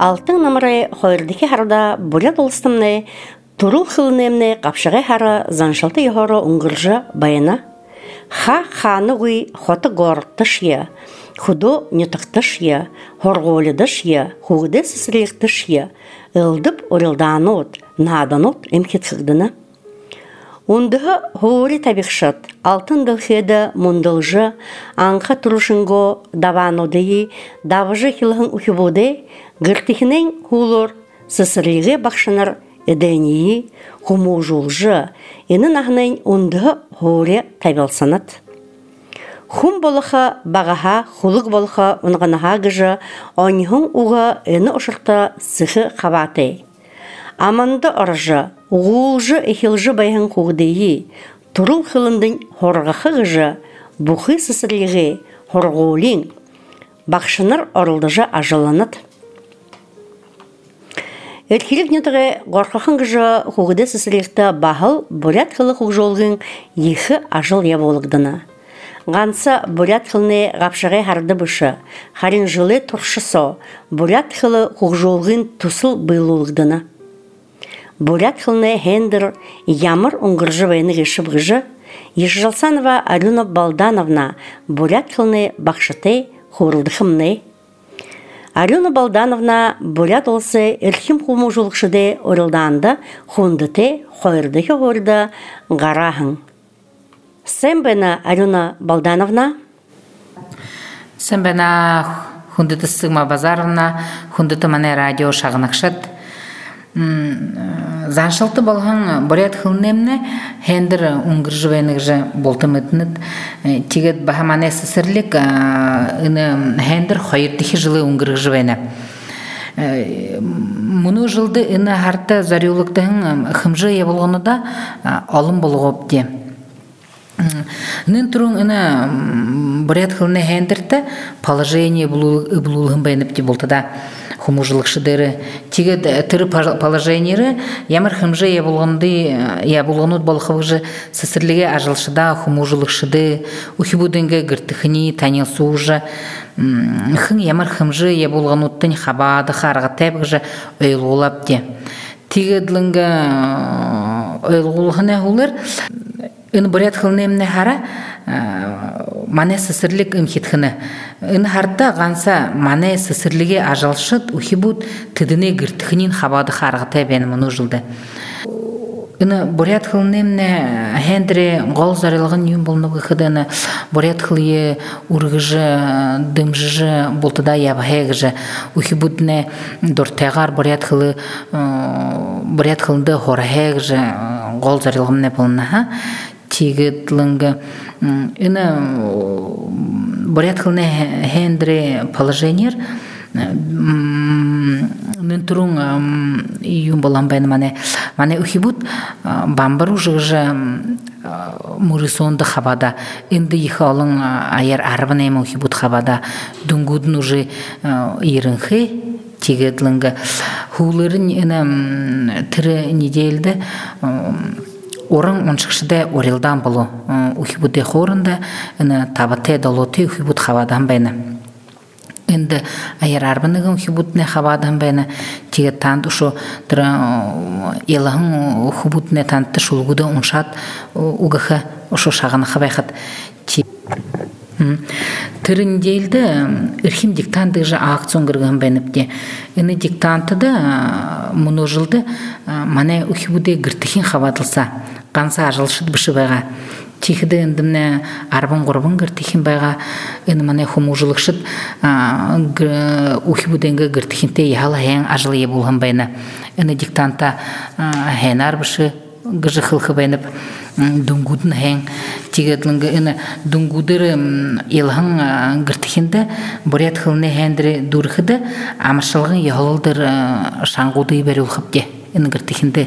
Алтын намыры хойырдыки харда бурят олыстымны, турул хылынемне қапшығы хары заншалты ехоры уңгыржы байына. Ханы гуй хоты горықтыш е, худо нетықтыш е, хорғолыдыш е, хуғыды сысырықтыш е, ылдып орылданот, наданот эмкет хыгдына. Ундығы хуғыры табиқшат, алтын дылхеді мұндылжы, аңқа тұрушынго даванодыйы, давыжы хилығын ухибуды, гыртыхінен хулор сысырлығы бақшынар эдении, хумужулжы, енін ағынен ундығы хуғыры табилсанат. Хум болыха бағаха, хулық болыха ұнғанаға гыжы, оңығын уға ені ұшырта сықы қабаты. Аманды ұржы, уғулжы эхилжы байын қуғдейі, турыл қылындың хорғақы ғыжы, бұқы сысырлығы, хорғолин, бақшыныр орылдыжы ажыланат. Әркелік нетіғі ғорқақын ғыжы қуғыды сысырлықты бағыл бурят қылы қуғжолғын ехі ажыл еболығдыны. Ғанса бурят қылны ғапшығы харды бұшы, харин жылы тұршысо, бурят қылы қуғжолғын тұсыл бұйлылығдыны. Бурят қылны хендір ямыр ұңғыржы вайны ғешіп ғыжы, Ешжалсанова Алена Балдановна бурят қылны бақшыты қорылдықымны. Алена Балдановна бурят олсы әрхім қуму жолықшыды орылданды хундыты қойырдығы ғорды ғарахын. Сен бәні Алена Балдановна? Сен бәні хундыты Сыма Базаровна, хундыты мане радио шағынақшыд. Заншылты болған бурят қылнемне хендір ұңғыржы вайнығжы болтым өтінет. Тегет бағамане сысырлік хендір қойырдығы жылы ұңғыржы вайны. Мұны жылды үні харты зарюлықтығын қымжы еболғаны да алым болғып де. Нын тұрың үні бурят қылны хендірді положение бұлылығын байынып де болты да. Хумужылықшыдыры. Тегет түрі положениері ямыр хымжы еболғануд болықывыжы сысырліге ажылшыда хумужылықшыды, ухибудынғы гіртіхіні танилсу ұжы. Хын ямыр хымжы еболғанудтың хабады қарғатайбығыжы өйлғолап де. Тегедліңгі өйлғолғыны ғылыр, үні бурят қылнеміне хара мане сысырлік үмхетхіні. Үні харда ғанса мане сысырліге ажалшыд ухибуд тыдыне гіртіхінен хабады қарғытай бәні мұны жылды. Үні бурят қылнеміне хендірі ғол зарылығын үйін болны бұқыдыны бурят қылые ұрғыжы, дымжыжы болтыда ябағайғыжы ухибудны дұртайғар бурят қылынды хорағайғыжы ғол зарылығын болны. Тегетлінгі үні бурят қылны хендірі положениер нын тұрың үйін болан бәні мане ухибут бамбару жығыжы мұрысонды қабада үнді ехі олың айар арбын әмі ухибут қабада дүнгудын ұжы ерінхи тегетлінгі хулырын үні тірі неделді орын оншықшыда орелдан болу ухибуды хорында табаты долоты ухибуд хавадан бәйні. Енді айыр арбынығын ухибудны хавадан бәйні теге танды ұшу елағын ухибудны танды шулғуды оншат уғықы ұшу шағаны қабайқыд. Түрін дейлді үрхім диктанты жа акцион кіргін бәніпте. Үні диктанты да мұны жылды мане ухибуды гіртіхін хавадылса. Қанса ажылшыд бұшы байға. Тихіді үндімні арбын ғұрбын гіртіхін байға. Үні мане хумужылықшыд ухибуденгі гіртіхінте яғала әң ажылы еболған байына. Үні диктанта әң арбышы гыжы қылқы байынып дүнгудын әң тегетлінгі үні дүнгудыры елғын гіртіхінді бурят қылыны әңдірі дұрықыды амыршылығын еғылылдыр шаңғуды ебері ұлқыпте үні гіртіхінді.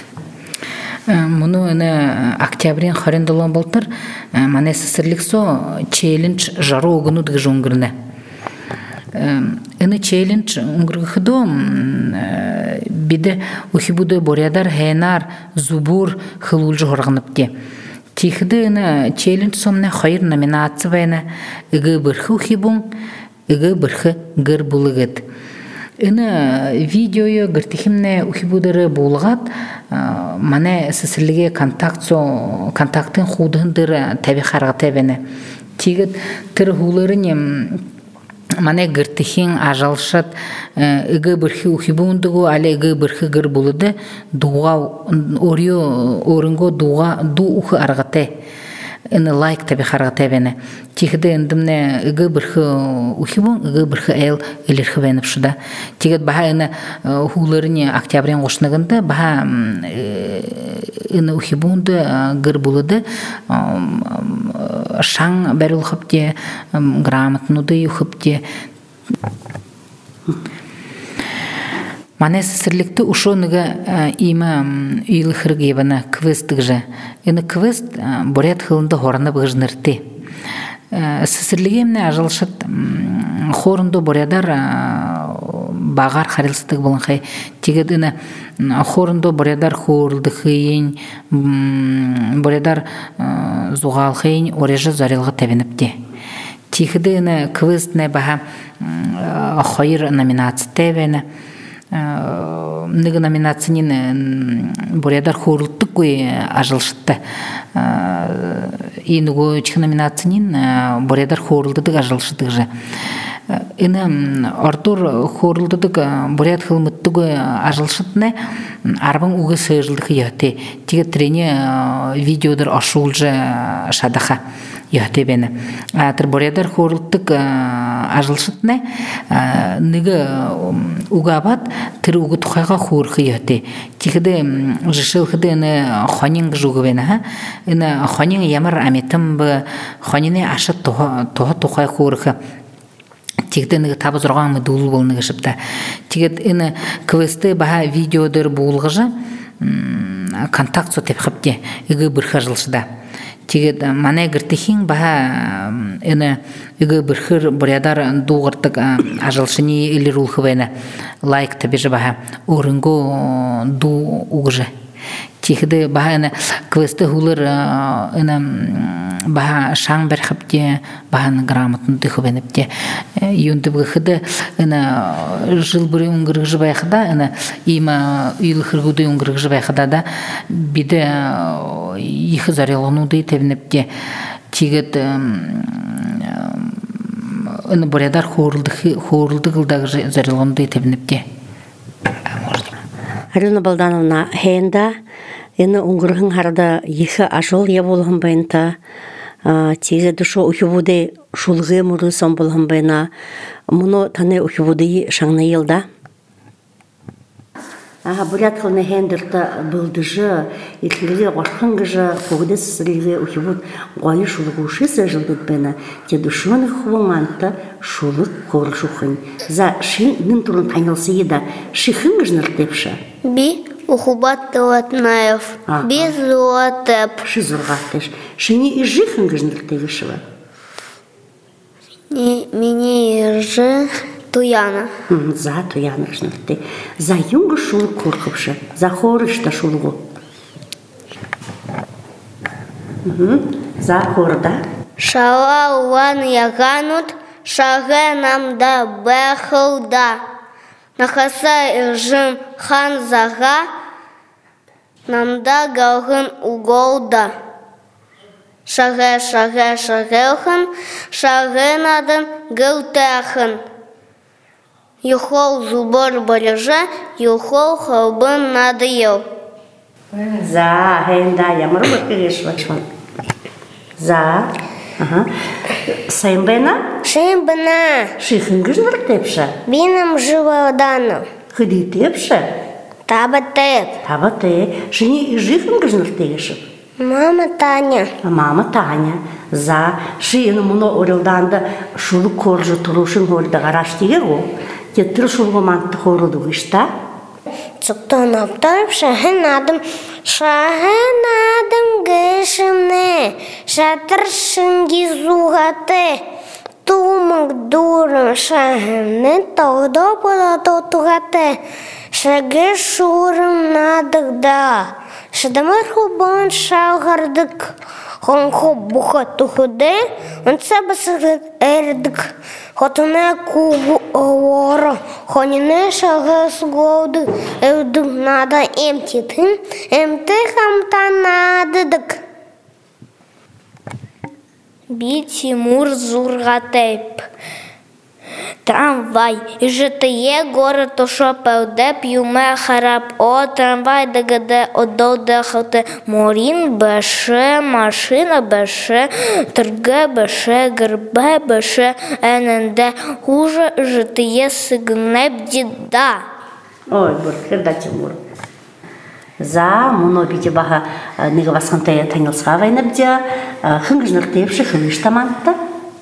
Мұны үні октябрин хорендолон болтыр мане сысырлік со челлендж жару оғыну дығы жоңгіріні. Үні челлендж ұңғырғыдо биде ухибуды борядар хэнар зубур хылулжы хорғыныпте. Тихіді үні челлендж сомны хайыр номинация байына үгі бірхі ухибун, үгі бірхі гір бұлығыд. Ины видео гыртихимне ухибудары булгат мане сесрлиге контактын худындыр таби харгатебене. Тигет тир хулырын мане гыртихин ажалшат ыгы бирхи ухибундугу але ыгы бирхи гыр булуды дуга орио орынго дуга ду ухы аргате. Ины лайк таби харгатебене. Тигде эндимне ыгы бирхи ухибун ыгы бирхи эл илерхи бенеп шуда. Тигет баха ины хулырын октябрен гошныгында баха ины ухибунды гыр булуды шаң бәріл хыпте, грамотнуды юхыпте. Мане сесрликті ушоныға има үйліхіргі ебіна квестік же. Ені квест бурят хылында хораны бұғыжнырты. Сесрліге емне ажалшыт хорынды бурядар бағар харилсыздық болын қай. Тегет ені хорынды бурядар хорылды хыйын, бурядар зуғал хыйын орежі зарелға тәбініпте. Тегеді ені квестіне баға қойыр номинация тәбіні. Ныгы номинациянин бурядар хорылттық кой ажалшытты. Иныгу чих номинациянин бурядар хорылдыдық ажалшыттық же. Ины Артур хорылдыдық буряд хылмыттық кой ажалшыттыны арбың уғы сыжылдық яхты. Теге трене видеодыр ашул же шадаха. Яхты бені. Атыр бурядар хорылттық ажалшыттыны ныгы угабат тыр угы тухайға хорқы яхты. Тегеді жышылқыды аны хонин жуғы бені. Ины хонин ямыр аметім бі хонины ашыт туға тухай хорқы. Тегді ныгы табы зұрған мұдулы болыны ғышыпта. Тегеді ины квесті баға видеодыр болғыжы контакт со тепхіпте үгі бірхі жылшыда. Тегет мане гыртихин баха ene үгі бірхір бурядар дуғыртық ажалшыни или рулхывайна лайк табежі баха орынго ду уғжы. Тегеді баха ene квесті хулыр баха шаң бәрхіпте бахан грамотны дұхывайніпте. Юнды бұғыды жыл бүрі ұңғырғжы байқыда има үйлі қырғуды ұңғырғжы байқыда да биді ехі зарелғынуды тәбініпте. Тегет бурядар хорылды қылдағы зарелғынуды тәбініпте. Алена Балдановна, хейнда ұңғырғын харда ехі ажыл я болғын байынта, тегеді шо ұхивуды шулғы мұры сон болғын байына, мұны таны ұхивуды шаңна елда. Бурят қылны хейндірді бұлдыжы, елкелге қошқын ғыжы, қоғыды сысырығы ұхивуд ғайы шулығы ұшысы жылдыд байына, теді шуаны құваңанты шулық қорыл шуқын. За ши нын тұрын тайнылсы еді, шиқын ғыжныр депші? Би ухубат Латнаев, без золотеп. Ши зургатеш. Шини и жихын гыжныр тегішіва? Мені іржі Туяна. За Туяна гыжныр те. За юңғы шулы корқыпшы, за хорышта шулғы. За хорда. Шала уан яганут, шағы намда бәхылда. Нахаса іржім хан заға, намда галғын уголда. Шағы шағылхын, шағы надын гылтәхын. Юхол зубыр барыжа, юхол халбын нады ел. За, хейнда, ямыр бұрқы За. Сайынбайна? Сайынбайна. Шихын гыжныр тепші? Бинам живоданым. Хыды тепші? Таба теп. Таба теп. Шыни и жихын гыжныр тегіші? Мама Таня. Мама Таня. За. Шыйыны мұны орылданды шулы коржы тұрушын орды ғараш теге ғол. Теттір шулғы манты қорылды ғышта? Цуктон аптарып шағын адым гышымны, шатыр шынги зуғаты, тумық дұрым шағынны тоғды бұлады тұғаты, шағы шурым надығда, шыдамыр хубан шағырдық, хонхо буха тухуде, он себе серед ердик, хотоне кубу оро, хонине шагас году, евду нада емтитин, емтихам надыдык. Би Тимур Зургатеп. Трамвай. Житиє город ошопевде п'юме харап. О, трамвай дегаде ододе хате. Морін беше, машина беше, торге беше, гербе беше, ененде. Хуже житиє сигнеп діда. Ой, буркырда Тимур. За мұны бейте баға неге басқантая таңылсыға вайнапде хыңғыжнықтепші хылыштамантты?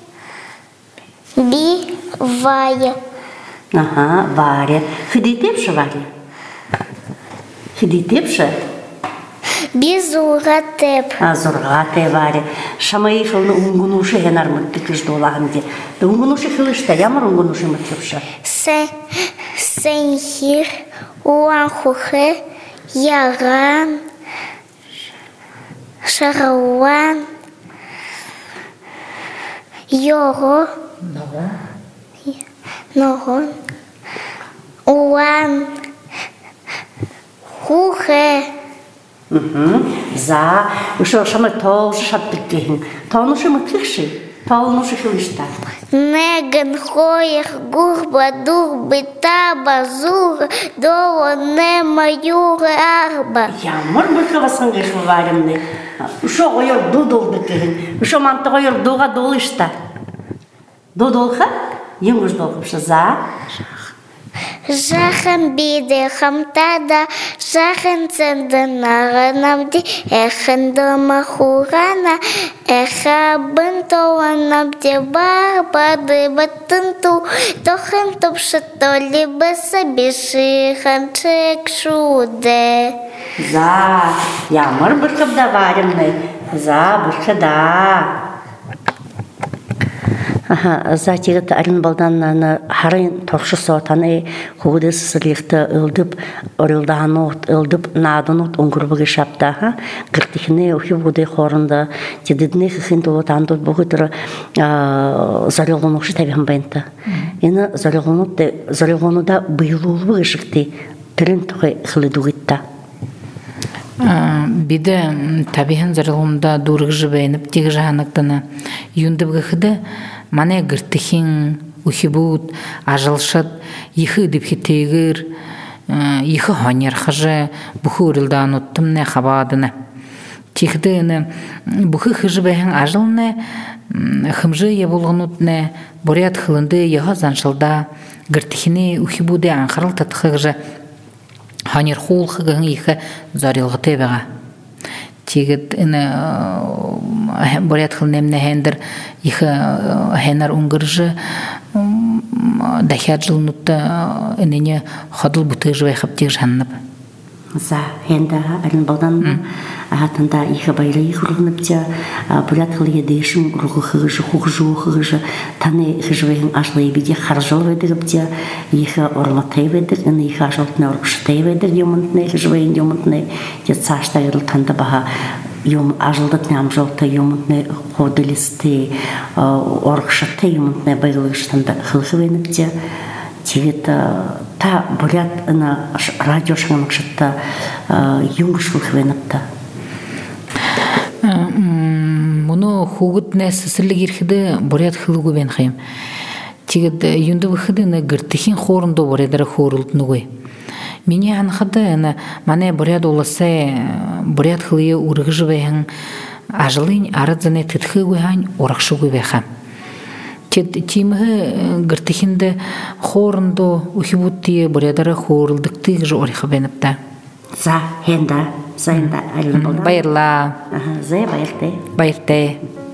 Би Вая. Ага, Варя. Хыдейтепші Варя? Хыдейтепші? Би Зургатеп. Зургатep Варя. Шамай хылны ұңғынушы хенармытты күшді олағынде. Ұңғынушы хылышта, ямар ұңғынушы мұтепші? Сенхир, Уанхухе, Яран, Шарауан, Йоро, Ногон, Уан, Хухе. За, ушо шамай тоғышы шаттық кейін. Тоғынушы мұтықшы, тоғынушы хылышта. Неген хоях гурба дурби таба зур доло не маюры арба. Ямар бұлқы басын қеші варымны. Ушо ойыр дудолды кейін. Ушо манты ойыр дуға долышта. Дудолға? Еңгіш долғыпшы за? Жахан биде хамтада, жахан ценденара намди, эхан дома хурана, эха бентова намди барбады батынту, тохан топшатоли басабиши ханчек шуде. За, ямар бұлқып да варымны. За, бұлқы да. За тегіт әрін балданнаны харын тоқшы соғатаны қоғыды сысырлықты ылдып, орылданут, ылдып надынут оңғырбығы шапта. Гіртіхіне өхі бұды қорында, тедідіне қықын толытандут бұғытыры зарылғынуқшы тәбіғын байынты. Ені зарылғынуда бұйылуылығы шықты, түрін тұқы қылыдуғытта. Биде табихан зарылғында дұрғы жібейініп, тегі жағанықтаны юнды бұғыды, мане гіртіхін, ухибуд, ажалшат, ехы дипхитегір, ехы хонер хыжы, бұхы үрілдан ұттымне қабадыны. Текді бұхы хыжы бәйін ажылны, хымжы еболғын ұтны, борят хылынды еға заншылда, гіртіхіне ухибуды аңқарыл татқығыжы, хонер хул хығын ехы зарылғыты бәға. Тегет борят хылнемне хендер их хенар унгыржы дахят жылнутта энене ходыл буты жвай хаптег жаннып. За хенда арин балдан атында их байры их рухнапте борят хыл едешим рухы хыгыжы хухжу хыгыжы таны хыжвайын ашлы биде харжал ведерпте их орлатай ведер эне их ашалтны оркштай ведер юмунтны хыжвайын юмунтны те цашта ярыл танда баха юм ажылдат нямжалта юмунтны ходылисты оркшатты юмунтны байлыштанда хылхывенпте тегет та борят на радио шаңнықшытта юңгыш хылхывенпте. Мұны хугыт нәсі сірлік ерхіді борят хылы көбен қайым. Тегет юнды бұхыды гіртіхін хорынды борадары хорылтыны қой. Мене анықыды мане борят оласы борят хылы ұрығы жывайын ажылын арадзаны тітхы көйхан орақшы көбейхан. Тимі гіртіхінді хорынды ухибутты борадары хорылдықты жы орықы беніпті. За хенда, за хенда әлі болды. Байырла. За байырты. Байырты.